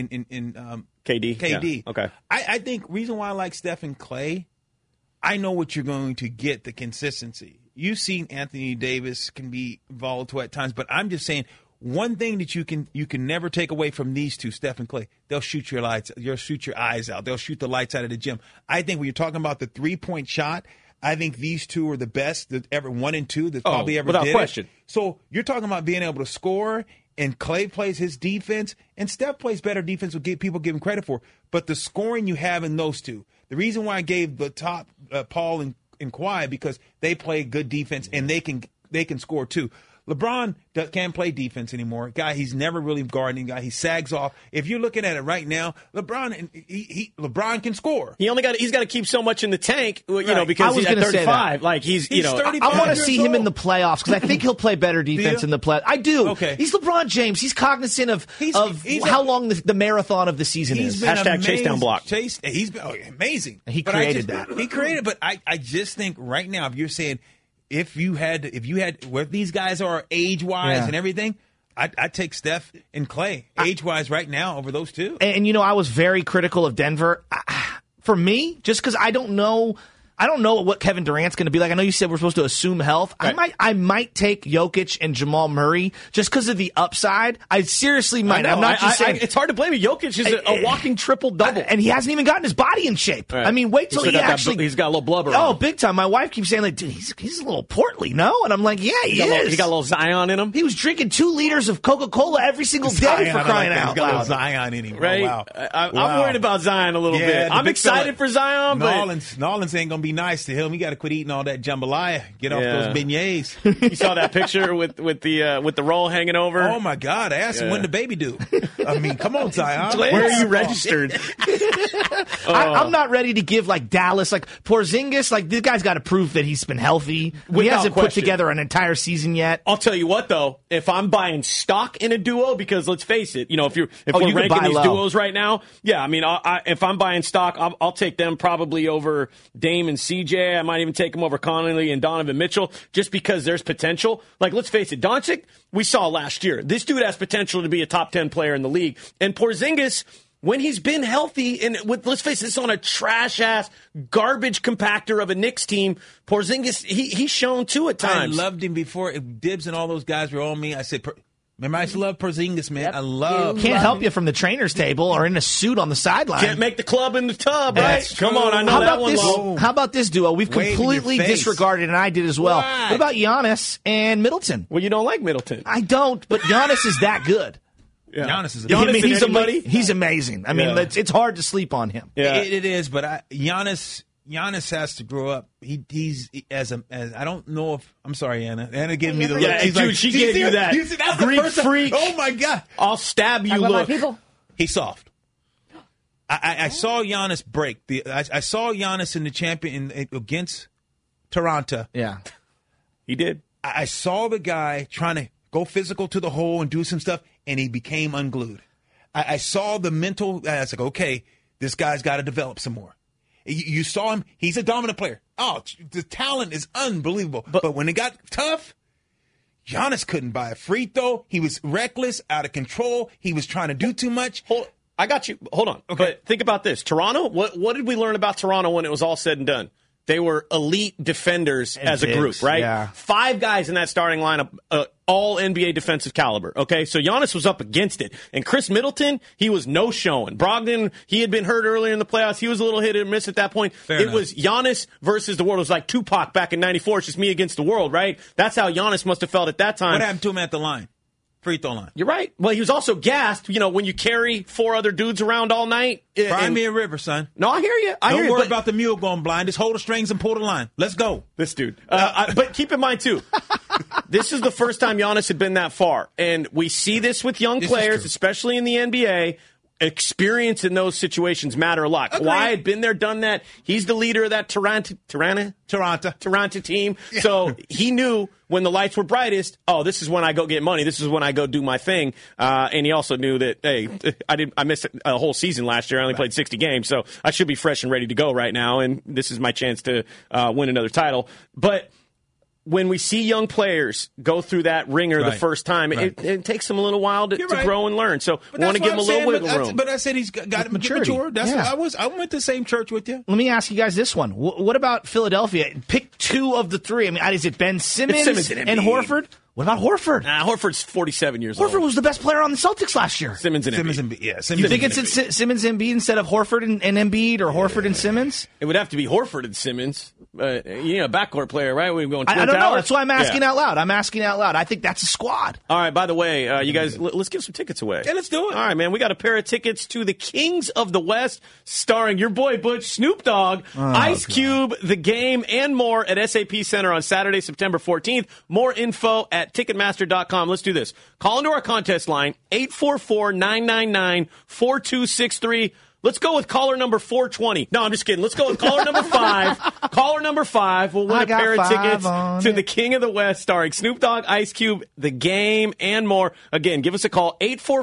KD. KD. Yeah. Okay. I think reason why I like Steph and Klay, I know what you're going to get, the consistency. You've seen Anthony Davis can be volatile at times, but I'm just saying one thing that you can never take away from these two, Steph and Klay, they'll shoot your eyes out. They'll shoot the lights out of the gym. I think when you're talking about the 3-point shot, I think these two are the best that ever, 1 and 2 that probably ever without did question. it. So you're talking about being able to score and Clay plays his defense, and Steph plays better defense, will people give him credit for. But the scoring you have in those two, the reason why I gave the top Paul and Kawhi, because they play good defense and they can score too. LeBron can't play defense anymore. Guy, he's never really guarding guy. He sags off. If you're looking at it right now, LeBron can score. He's got to keep so much in the tank, because he's at 35. Like he's 35. I want to see him in the playoffs because I think he'll play better defense in the playoffs. I do. Okay. He's LeBron James. He's cognizant of how long the marathon of the season is. Hashtag chase down block. He's been amazing. He created that. He created, but I just think right now, if you're saying, if you had where these guys are age-wise and everything, I'd take Steph and Clay age-wise right now over those two. And I was very critical of Denver. For me, just because I don't know what Kevin Durant's going to be like. I know you said we're supposed to assume health. Right. I might take Jokic and Jamal Murray just because of the upside. I seriously might. I'm not just saying. It's hard to blame you. Jokic is a walking triple-double. And he hasn't even gotten his body in shape. Right. I mean, wait till he's got a little blubber on him. Big time. My wife keeps saying, like, dude, he's a little portly, no? And I'm like, yeah, he is. He got a little Zion in him. He was drinking 2 liters of Coca-Cola every single day for crying out loud. He's got a little Zion in him. Right? Oh, wow. I'm worried about Zion a little bit. I'm excited for Zion, but Nolans ain't going to be nice to him. He got to quit eating all that jambalaya. Get off those beignets. You saw that picture with the roll hanging over? Oh my God! I asked him when the baby due. I mean, come on, Zion. Where are you registered? I'm not ready to give like Dallas, like Porzingis. Like this guy's got to prove that he's been healthy. He hasn't put together an entire season yet. I'll tell you what, though, if I'm buying stock in a duo, because let's face it, if we're ranking these duos right now, I mean, if I'm buying stock, I'll take them probably over Dame and CJ. I might even take him over Conley and Donovan Mitchell just because there's potential. Like, let's face it, Doncic, we saw last year. This dude has potential to be a top 10 player in the league. And Porzingis, when he's been healthy, and let's face it, it's on a trash-ass garbage compactor of a Knicks team, Porzingis, he's shown too at times. I loved him before. Dibs and all those guys were on me. I said, remember, I used to love Porzingis, man. Yep. Can't help you from the trainer's table or in a suit on the sideline. Can't make the club in the tub, right? Come on, I know that one low. How about this duo? We've completely disregarded, and I did as well. Right. What about Giannis and Middleton? Well, you don't like Middleton. I don't, but Giannis is that good. Yeah. Giannis he's amazing. I mean, it's hard to sleep on him. Yeah. It is, but Giannis has to grow up. He's as I don't know if I'm sorry, Anna. Anna gave me the look. Yeah, dude, she gave you that. You see, that's Greek the first freak. Oh my God! I'll stab you. Look, he's soft. I saw Giannis break. I saw Giannis in the champion against Toronto. Yeah, he did. I saw the guy trying to go physical to the hole and do some stuff, and he became unglued. I saw the mental. I was like, okay, this guy's got to develop some more. You saw him. He's a dominant player. Oh, the talent is unbelievable. But when it got tough, Giannis couldn't buy a free throw. He was reckless, out of control. He was trying to do too much. I got you. Hold on. Okay. But think about this. Toronto, what did we learn about Toronto when it was all said and done? They were elite defenders as a group, right? Yeah. 5 guys in that starting lineup, all NBA defensive caliber. Okay, so Giannis was up against it. And Chris Middleton, he was no showing. Brogdon, he had been hurt earlier in the playoffs. He was a little hit and miss at that point. Fair enough. Was Giannis versus the world. It was like Tupac back in 94. It's just me against the world, right? That's how Giannis must have felt at that time. What happened to him at the line? Free throw line. You're right. Well, he was also gassed, when you carry 4 other dudes around all night. Cry me a river, son. No, I hear you. Don't worry about the mule going blind. Just hold the strings and pull the line. Let's go. This dude. But keep in mind, too, this is the first time Giannis had been that far. And we see this with young players, especially in the NBA. Experience in those situations matter a lot. Agreed. Kawhi had been there, done that. He's the leader of that Toronto team. Yeah. So he knew when the lights were brightest, this is when I go get money. This is when I go do my thing. And he also knew that, hey, I missed a whole season last year. I only played 60 games, so I should be fresh and ready to go right now. And this is my chance to win another title. But when we see young players go through that ringer the first time, it takes them a little while to grow and learn. So we want to give them a little wiggle room. But I said he's got to mature. That's what I went to the same church with you. Let me ask you guys this one. What about Philadelphia? Pick 2 of the 3. I mean, is it Ben Simmons and Horford? What about Horford? Horford's 47 years old. Horford was the best player on the Celtics last year. Simmons and Embiid. Yeah, You think it's Simmons and Embiid instead of Horford and Embiid, or Horford and Simmons? It would have to be Horford and Simmons. A backcourt player, right? We're going. I don't know. That's why I'm asking out loud. I think that's a squad. All right. By the way, you guys, let's give some tickets away. Yeah, let's do it. All right, man. We got a pair of tickets to the Kings of the West, starring your boy Butch, Snoop Dogg, Ice Cube, The Game, and more at SAP Center on Saturday, September 14th. More info at Ticketmaster.com. Let's do this. Call into our contest line 844-999-4263. Let's go with caller number 420. No, I'm just kidding. Let's go with caller number 5. Caller number 5 will win a pair of tickets to the King of the West, starring Snoop Dogg, Ice Cube, The Game, and more. Again, give us a call,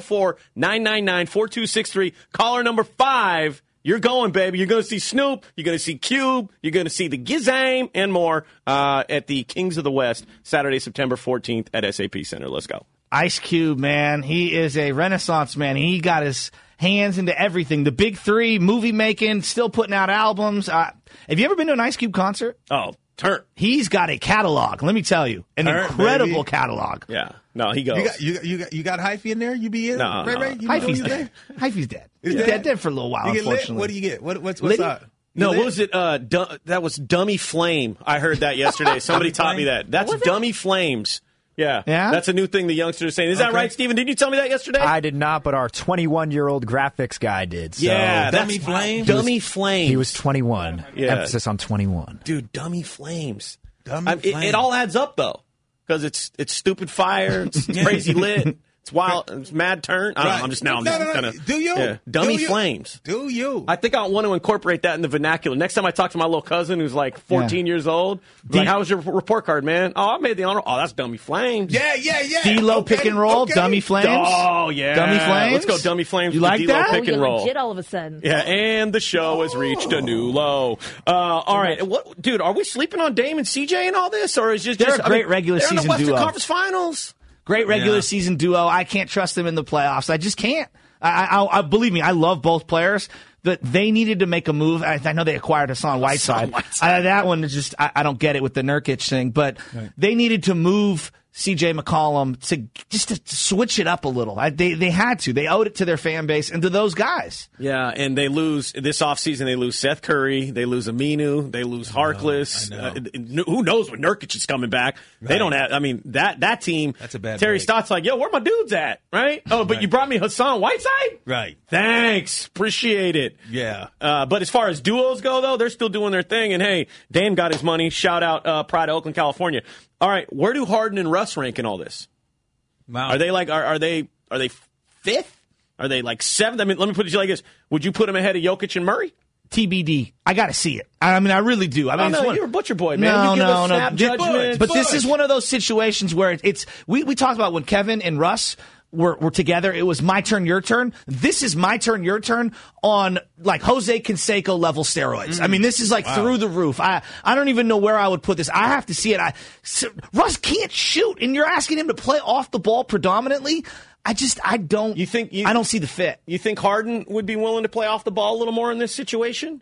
844-999-4263. Caller number 5. You're going, baby. You're going to see Snoop. You're going to see Cube. You're going to see the Gizame and more at the Kings of the West, Saturday, September 14th at SAP Center. Let's go. Ice Cube, man. He is a renaissance man. He got his hands into everything. The big three, movie making, still putting out albums. Have you ever been to an Ice Cube concert? Oh, turn. He's got a catalog. Let me tell you, incredible catalog. Yeah. No, he goes. You got Hyphy in there? You be in? No. Ray? Hyphy's dead. Hyphy's dead. He's dead for a little while, unfortunately. What do you get? What's Liddy? up? No, what was it? That was Dummy Flame. I heard that yesterday. Somebody taught me that. That's Dummy Flames. Yeah. That's a new thing the youngsters are saying. Is that right, Steven? Did you tell me that yesterday? I did not, but our 21-year-old graphics guy did. So yeah, Dummy Flames. Dummy Flames. He was 21. Yeah. Emphasis on 21. Dude, Dummy Flames. Flames. It all adds up, though, because it's stupid fire, it's crazy lit. It's wild. It's mad turn. I don't know. I'm just now. No. Do you? Yeah. Dummy Flames. Do you? I think I want to incorporate that in the vernacular. Next time I talk to my little cousin who's like 14 years old, like, how was your report card, man? Oh, I made the honor. Oh, that's Dummy Flames. Yeah. D-Lo pick and roll, Dummy Flames. Oh, yeah. Dummy Flames. Let's go Dummy Flames. You like D-Lo that? pick and roll. Legit all of a sudden. Yeah, and the show has reached a new low. All right. Dude, are we sleeping on Dame and CJ and all this? Or is it just They're a great regular they're season in the Western duo. Conference Finals. Great regular season duo. I can't trust them in the playoffs. I just can't. I believe me, I love both players, but they needed to make a move. I know they acquired Hassan Whiteside. That one is just, I don't get it with the Nurkic thing, but they needed to move CJ McCollum to switch it up a little. They had to. They owed it to their fan base and to those guys. Yeah, and they lose this offseason. They lose Seth Curry. They lose Aminu. They lose Harkless. Who knows when Nurkic is coming back? Right. They don't have. I mean, that team. That's a bad. Terry break. Stott's like, yo, where my dudes at? Right? Oh, but you brought me Hassan Whiteside. Right. Thanks. Appreciate it. Yeah. But as far as duos go, though, they're still doing their thing. And hey, Dame got his money. Shout out Pride of Oakland, California. All right, where do Harden and Russ rank in all this? Wow. Are they like are they fifth? Are they like seventh? I mean, let me put it to you like this: would you put them ahead of Jokic and Murray? TBD. I got to see it. I mean, I really do. I mean, you're a butcher boy, man. You give a snap judgment. But this is one of those situations where it's we talked about when Kevin and Russ were together. It was my turn, your turn. This is my turn, your turn on like Jose Canseco level steroids. I mean, this is like through the roof. I don't even know where I would put this. I have to see it. Russ can't shoot, and you're asking him to play off the ball predominantly. I don't. I don't see the fit. You think Harden would be willing to play off the ball a little more in this situation?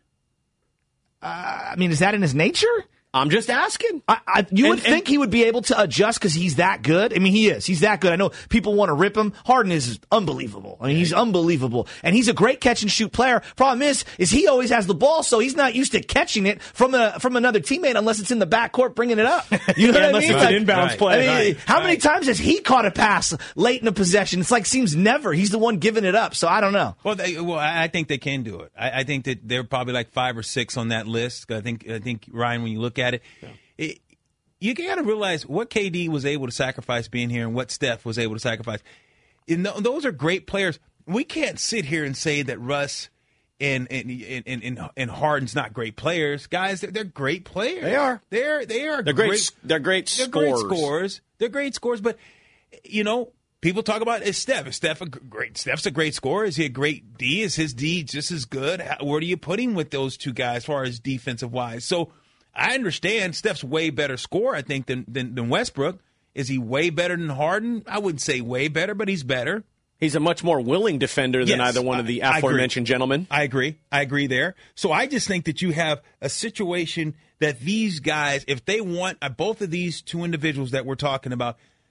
I mean, is that in his nature? I'm just asking. You would think he would be able to adjust because he's that good. I mean, he is. He's that good. I know people want to rip him. Harden is unbelievable. I mean, he's unbelievable. And he's a great catch-and-shoot player. Problem is he always has the ball, so he's not used to catching it from another teammate unless it's in the backcourt bringing it up. You know what I mean? It's an inbounds play. I mean, how many times has he caught a pass late in a possession? It's like seems never. He's the one giving it up, so I don't know. Well, I think they can do it. I think that they're probably like 5 or 6 on that list. I think Ryan, when you look at it, you got to realize what KD was able to sacrifice being here and what Steph was able to sacrifice. Those are great players. We can't sit here and say that Russ and Harden's not great players, guys. They're great players. They are. They're great. They're great scorers. They're great scorers. But people talk about is Steph. Steph's a great scorer. Is he a great D? Is his D just as good? Where do you put him with those two guys as far as defensive wise? So I understand Steph's way better scorer, I think, than Westbrook. Is he way better than Harden? I wouldn't say way better, but he's better. He's a much more willing defender than either one of the aforementioned gentlemen. I agree there. So I just think that you have a situation that these guys, if they want both of these two individuals that we're talking about,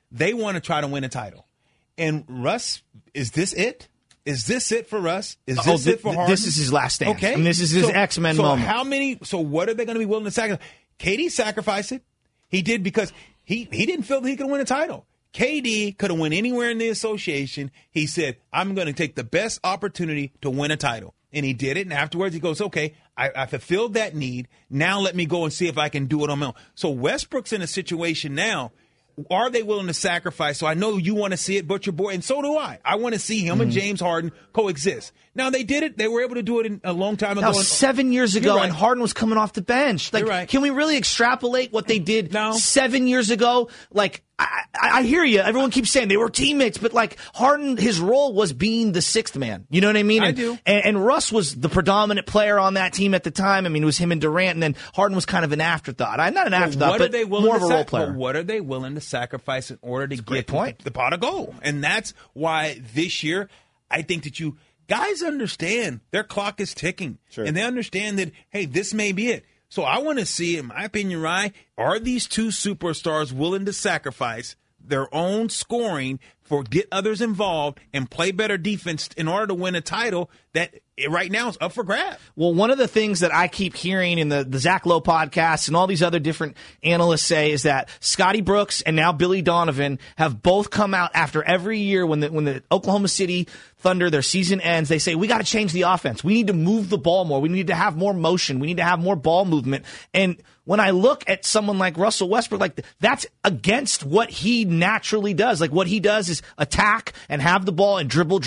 they want to try to win a title. And Russ, is this it? Is this it for Russ? Is this it for Harden? This is his last stand. Okay. And this is his X-Men moment. So what are they going to be willing to sacrifice? KD sacrificed it. He did because he didn't feel that he could win a title. KD could have went anywhere in the association. He said, I'm going to take the best opportunity to win a title. And he did it. And afterwards he goes, okay, I fulfilled that need. Now let me go and see if I can do it on my own. So Westbrook's in a situation now. Are they willing to sacrifice? So I know you want to see it, Butcher Boy, and so do I. I want to see him and James Harden coexist. Now, they did it. They were able to do it a long time ago. Now, 7 years ago, and Harden was coming off the bench. Like, You're right. Can we really extrapolate what they did 7 years ago? Like, I hear you. Everyone keeps saying they were teammates, but like Harden, his role was being the sixth man. You know what I mean? I do. And Russ was the predominant player on that team at the time. I mean, it was him and Durant, and then Harden was kind of an afterthought. Not an afterthought, but more of a role player. But what are they willing to sacrifice in order to get the pot of gold? And that's why this year, I think that guys understand their clock is ticking. Sure. And they understand that, hey, this may be it. So I want to see, in my opinion, Ryan, are these two superstars willing to sacrifice their own scoring for get others involved and play better defense in order to win a title that right now is up for grabs? Well, one of the things that I keep hearing in the Zach Lowe podcast and all these other different analysts say is that Scotty Brooks and now Billy Donovan have both come out after every year when the Oklahoma City Thunder, their season ends, they say, we got to change the offense. We need to move the ball more. We need to have more motion. We need to have more ball movement. And when I look at someone like Russell Westbrook, like that's against what he naturally does. Like what he does is attack and have the ball and dribble.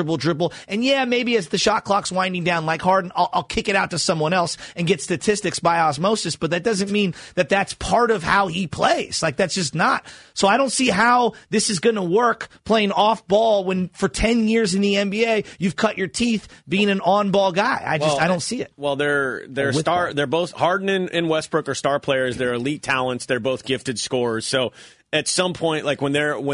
And yeah, maybe as the shot clock's winding down, like Harden, I'll kick it out to someone else and get statistics by osmosis. But that doesn't mean that that's part of how he plays. Like that's just not. So I don't see how this is going to work playing off ball when for 10 years in the NBA, you've cut your teeth being an on-ball guy. I don't see it. Well, they're both Harden and Westbrook are star players. They're elite talents. They're both gifted scorers. So at some point, like when they're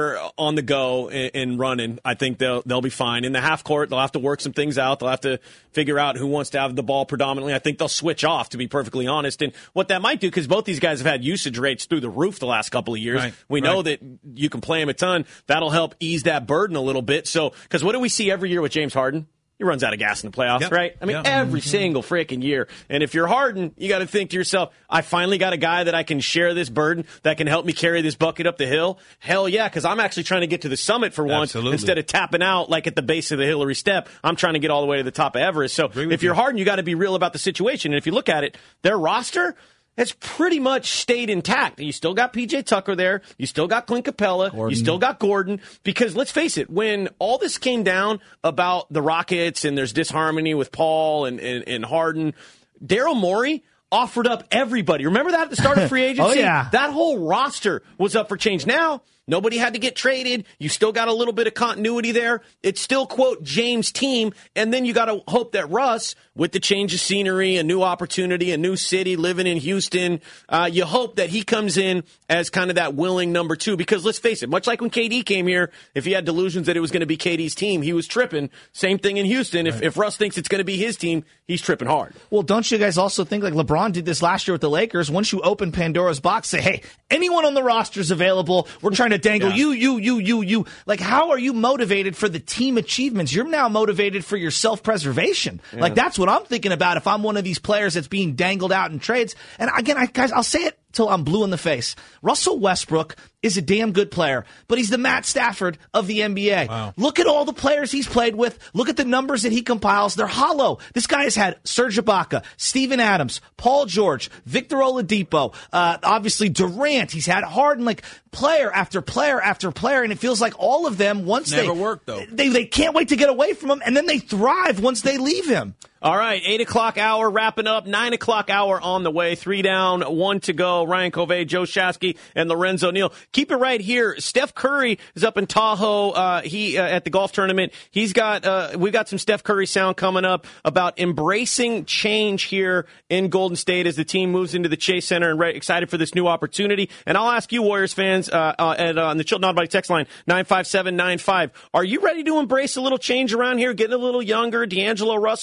on the go and running, I think they'll be fine. In the half court, they'll have to work some things out. They'll have to figure out who wants to have the ball predominantly. I think they'll switch off, to be perfectly honest. And what that might do, because both these guys have had usage rates through the roof the last couple of years. Right, we know that you can play them a ton. That'll help ease that burden a little bit. So, because what do we see every year with James Harden? He runs out of gas in the playoffs, right? I mean, every single freaking year. And if you're Harden, you got to think to yourself, I finally got a guy that I can share this burden, that can help me carry this bucket up the hill. Hell yeah, because I'm actually trying to get to the summit for once instead of tapping out like at the base of the Hillary step. I'm trying to get all the way to the top of Everest. So if you're Harden, you got to be real about the situation. And if you look at it, their roster has pretty much stayed intact. You still got P.J. Tucker there. You still got Clint Capella. You still got Gordon. Because let's face it, when all this came down about the Rockets and there's disharmony with Paul and Harden, Daryl Morey offered up everybody. Remember that at the start of free agency? Oh, yeah. That whole roster was up for change. Now, nobody had to get traded. You still got a little bit of continuity there. It's still, quote, James' team. And then you got to hope that Russ, with the change of scenery, a new opportunity, a new city, living in Houston, you hope that he comes in as kind of that willing number two. Because let's face it, much like when KD came here, if he had delusions that it was going to be KD's team, he was tripping. Same thing in Houston. Right. If Russ thinks it's going to be his team, he's tripping hard. Well, don't you guys also think like LeBron did this last year with the Lakers? Once you open Pandora's box, say, hey, anyone on the roster is available. We're trying to dangle you. Like, how are you motivated for the team achievements? You're now motivated for your self-preservation. Yeah. Like, that's what I'm thinking about if I'm one of these players that's being dangled out in trades. And again, guys, I'll say it till I'm blue in the face. Russell Westbrook is a damn good player, but he's the Matt Stafford of the NBA. Wow. Look at all the players he's played with. Look at the numbers that he compiles. They're hollow. This guy has had Serge Ibaka, Steven Adams, Paul George, Victor Oladipo, obviously Durant. He's had Harden, like player after player after player, and it feels like all of them, once never worked, though. They can't wait to get away from him, and then they thrive once they leave him. All right, 8 o'clock hour wrapping up, 9 o'clock hour on the way, 3 down, 1 to go. Ryan Covey, Joe Shasky, and Lorenzo Neal. Keep it right here. Steph Curry is up in Tahoe. He at the golf tournament. He's got we got some Steph Curry sound coming up about embracing change here in Golden State as the team moves into the Chase Center and excited for this new opportunity. And I'll ask you, Warriors fans, on the Chilton Auto Body text line 95795. Are you ready to embrace a little change around here? Getting a little younger. D'Angelo Russell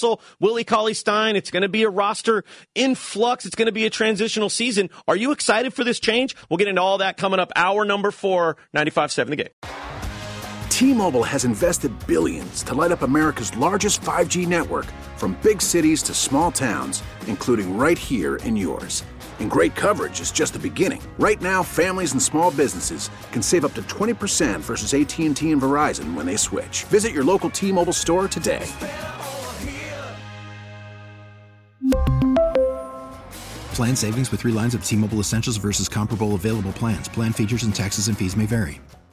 Willie Cauley-Stein. It's going to be a roster in flux. It's going to be a transitional season. Are you excited for this change? We'll get into all that coming up. Hour number 4, 95.7 The Game. T-Mobile has invested billions to light up America's largest 5G network, from big cities to small towns, including right here in yours. And great coverage is just the beginning. Right now, families and small businesses can save up to 20% versus AT&T and Verizon when they switch. Visit your local T-Mobile store today. Plan savings with 3 lines of T-Mobile Essentials versus comparable available plans. Plan features and taxes and fees may vary.